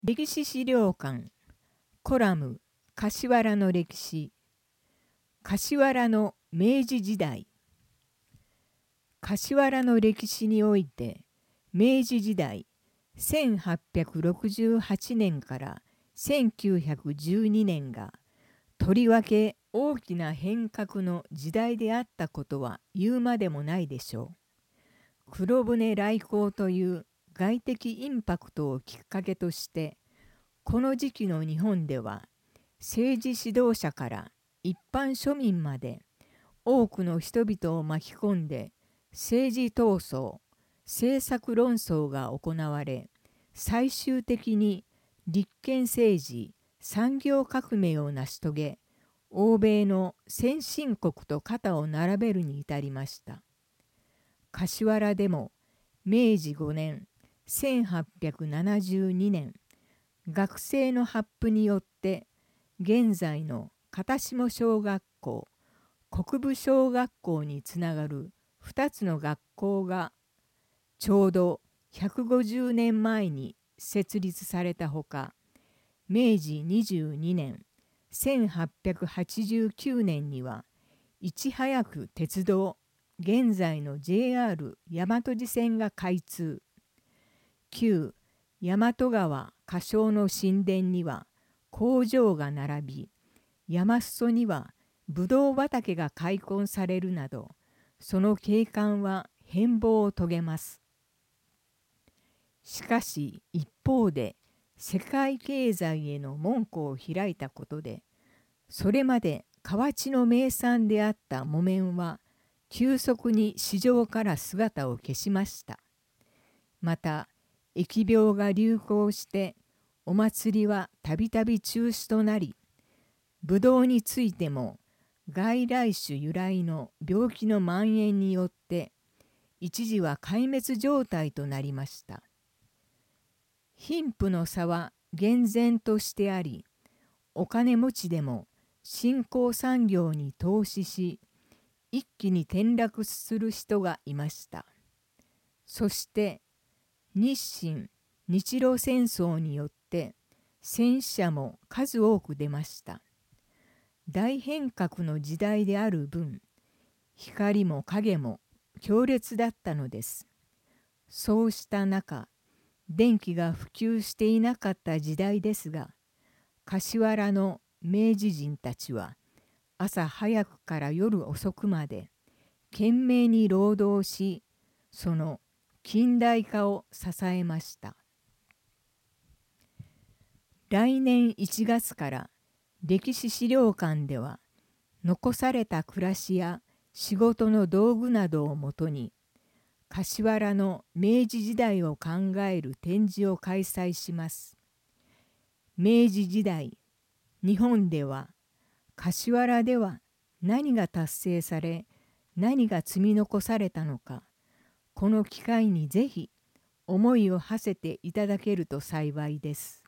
歴史資料館コラム柏原の歴史。柏原の明治時代。柏原の歴史において明治時代1868年から1912年がとりわけ大きな変革の時代であったことは言うまでもないでしょう。黒船来航という外的インパクトをきっかけとしてこの時期の日本では政治指導者から一般庶民まで多くの人々を巻き込んで政治闘争、政策論争が行われ、最終的に立憲政治、産業革命を成し遂げ、欧米の先進国と肩を並べるに至りました。柏原でも明治5年1872年、学生の発布によって現在の片下小学校、国分小学校につながる2つの学校がちょうど150年前に設立されたほか、明治22年1889年にはいち早く鉄道、現在の JR 大和路線が開通。旧大和川河沼の神殿には工場が並び、山裾にはぶどう畑が開墾されるなど、その景観は変貌を遂げます。しかし一方で世界経済への門戸を開いたことで、それまで河内の名産であった木綿は急速に市場から姿を消しました。また疫病が流行してお祭りはたびたび中止となり、ぶどうについても外来種由来の病気の蔓延によって一時は壊滅状態となりました。貧富の差は厳然としてあり、お金持ちでも新興産業に投資し、一気に転落する人がいました。そして日清・日露戦争によって戦死者も数多く出ました。大変革の時代である分、光も影も強烈だったのです。そうした中、電気が普及していなかった時代ですが、柏原の明治人たちは朝早くから夜遅くまで懸命に労働し、その近代化を支えました。来年1月から歴史資料館では残された暮らしや仕事の道具などをもとに柏原の明治時代を考える展示を開催します。明治時代、日本では柏原では何が達成され何が積み残されたのか、この機会にぜひ思いを馳せていただけると幸いです。